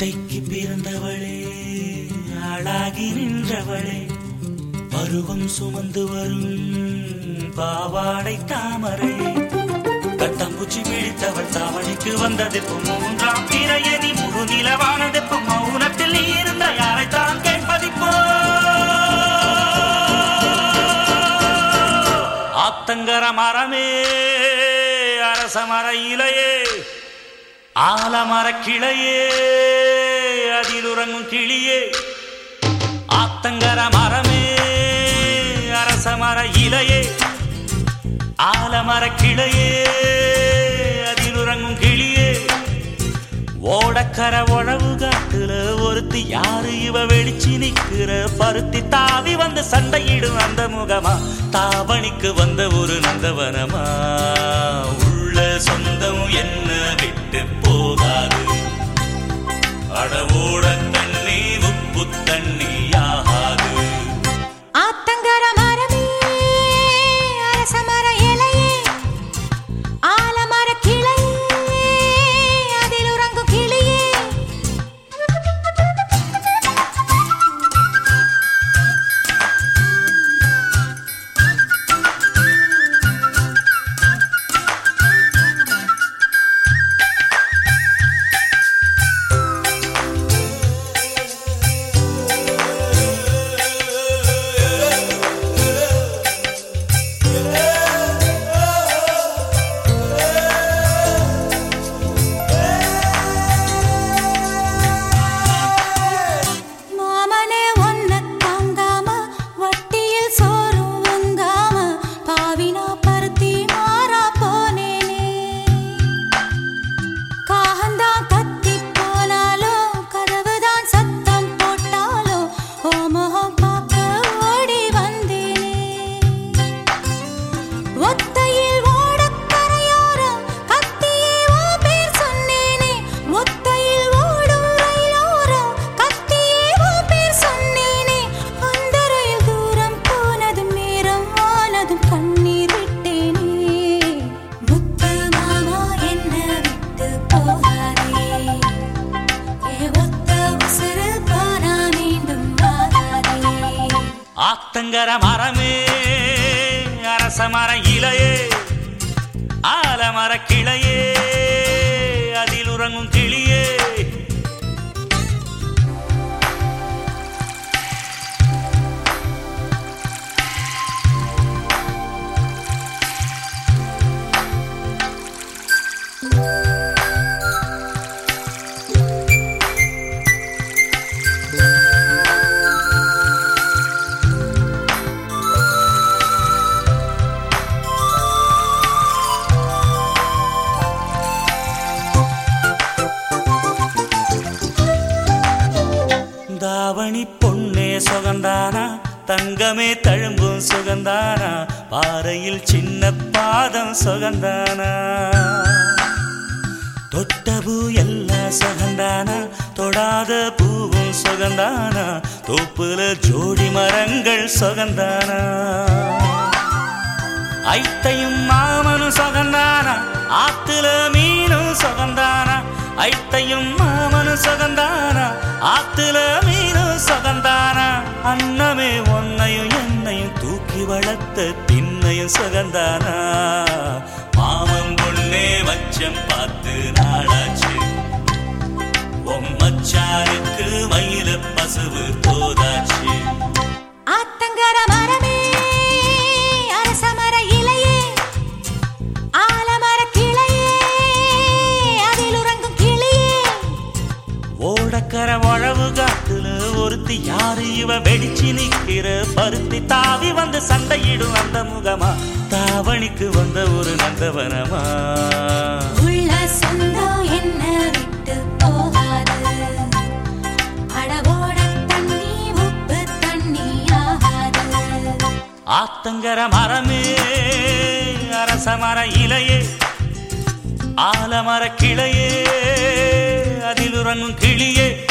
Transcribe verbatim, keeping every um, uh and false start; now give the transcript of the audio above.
அத்தைக்கு பிறந்தவளே, ஆளாகி நின்றவளே, பருவம் சுமந்து வரும் பாவாடை தாமரை, கட்டம்பூச்சி பிடித்தவள் தாவணிக்கு வந்ததெப்போ, மூன்றாம் பிறையணி முழு நிலவானதெப்போ, மௌனத்தில் நீ இருந்த யாரைத்தான் கேட்பதிப்போ. ஆத்தங்கர மரமே, அரச மர இலையே, ஆலமர கிளையே, அதில் உறங்கும் கிளியே. ஆத்தங்கர மரமே, அரச மர இலையே, ஆலமர கிளையே, அதில் உறங்கும் கிளியே. ஓடக்கர உழவு காட்டுல ஒருத்தி யாரு இவ வெளிச்சி நிக்கிற, பருத்தி தாவி வந்து சண்டையிடும் அந்த முகமா, தாவணிக்கு வந்த ஒரு நந்தவனமா. உள்ள சொந்தம் என்ன விட்டு போகாது, அடவோட தண்ணி உப்பு தண்ணி ஆகாது. ஆத்தங்கர மரமே, அரச மர இலையே, ஆலமர கிளையே, அதில் உறங்கும் கிளியே. ஆத்தங்கர மரமே, அரச மர இலையே, ஆலமர கிளையே, அதில் உறங்கும் கிளியே. தாவணி பொன்னே சுகந்தானா, தங்கமே தழும்பும் சுகந்தானா, பாறையில் சின்ன பாதம் சுகந்தானா. தொட்டபூ எல்லாம் சுகந்தானா, தொடாத பூவும் சுகந்தானா, தோப்புல ஜோடி மரங்கள் சுகந்தானா. ஐத்தையும் மாமனும் சுகந்தானா, ஆத்துல மீனும் சுகந்தானா. ஐத்தையும் மாமனும் சுகந்தானா, ஆத்துல மீனும் சுகந்தானா. அன்னமே ஒன்னையும் என்னையும் தூக்கி வளர்த்த திண்ணையும் சுகந்தானா. மாமன் பொண்ணே மச்சம் பார்த்து நாளாச்சு, மச்சாருக்கு மயில பசுவு தோதாச்சு. ஆத்தங்கர மரமே, அரச மர இலையே, ஆலமர கிளையே, அதில் உறங்கும் கிளியே. ஓடக்கர உழவு காட்டுல ஒருத்தி யாரு இவ வெடிச்சு நிக்கிற, பருத்தி தாவி வந்து சண்டையிடும் அந்த முகமா, தாவணிக்கு வந்த ஒரு நந்தவனமா. உள்ள சொந்தம் என்ன விட்டு போகாது, அடவோட தண்ணி உப்பு தண்ணி ஆகாது. ஆத்தங்கர மரமே, அரச மர இலையே, ஆலமர கிளையே, அதில் உறங்கும் கிளியே.